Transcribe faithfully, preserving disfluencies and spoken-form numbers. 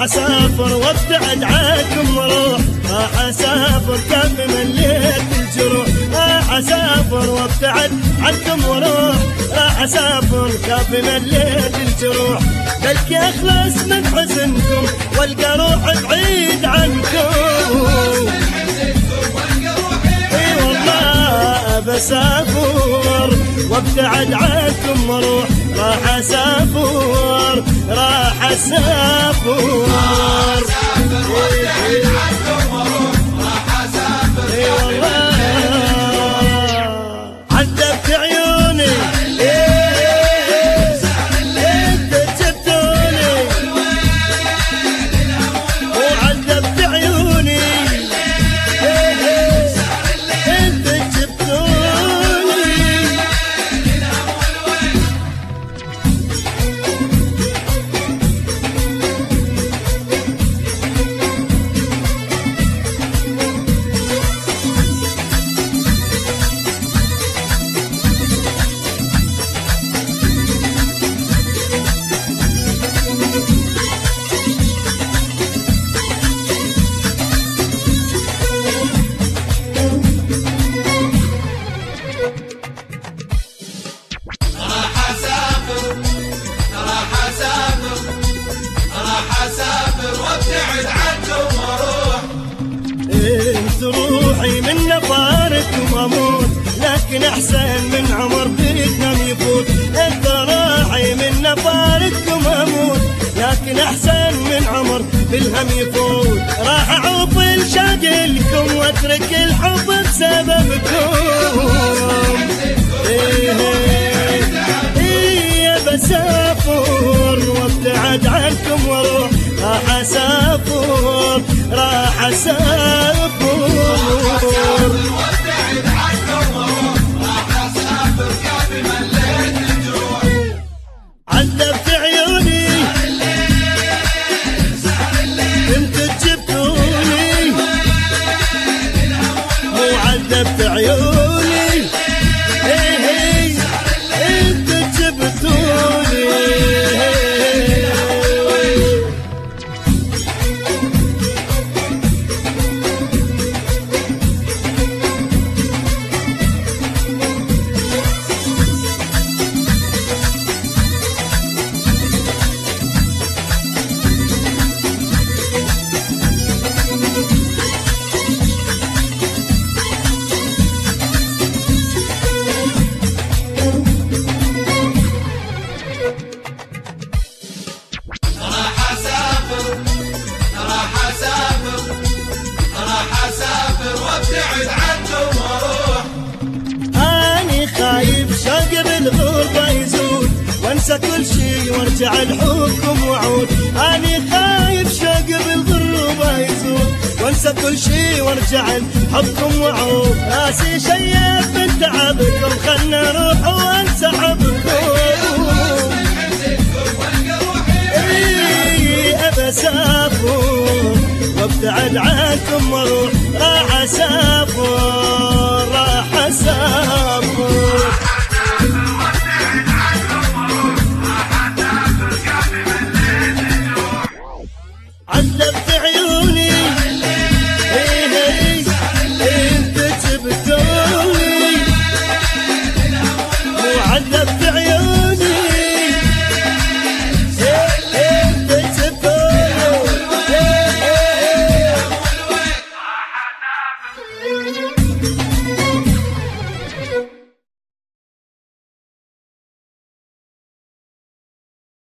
راح اسافر وابتعد عنكم واروح، راح اسافر كافي مليت الجروح، راح اسافر وابتعد عنكم واروح، راح اسافر كافي مليت الجروح، بلكي اخلص من حزنكم والقى روحي بعيد عنكم. اي والله بسافر وابتعد عنكم واروح، راح اسافر راح اسافر وابتعد عنكم واروح، راح اسافر اي والله عذبت عيوني انت جبتوني وعذبت عيوني انت جبتوني. انت روحي من نفاركم اموت، لكن احسن من عمر بيتنا يفوت. انت روحي من نفاركم اموت، لكن احسن من عمر بالهم يفوت. راح اعوف الشاقلكم واترك الحب بسببكم. ايه ايه بسافر وابتعد عنكم واروح، راح اسافر راح اسافر وابتعد عنكم واروح، راح اسافر كافي مليت الجروح. عذبت عيوني انت جبتوني وعذبت عيوني ايه انت جبتوني. أني خايف شاق بالغربة يزول وانسى كل شي وارجع الحكم وعود. أني خايف شاق بالغربة يزول وانسى كل شي وارجع الحكم وعود. راسي شيب من تعبكم خلنا اروح وانسى حبكم. اي ابى اسافر وابتعد عنكم واروح،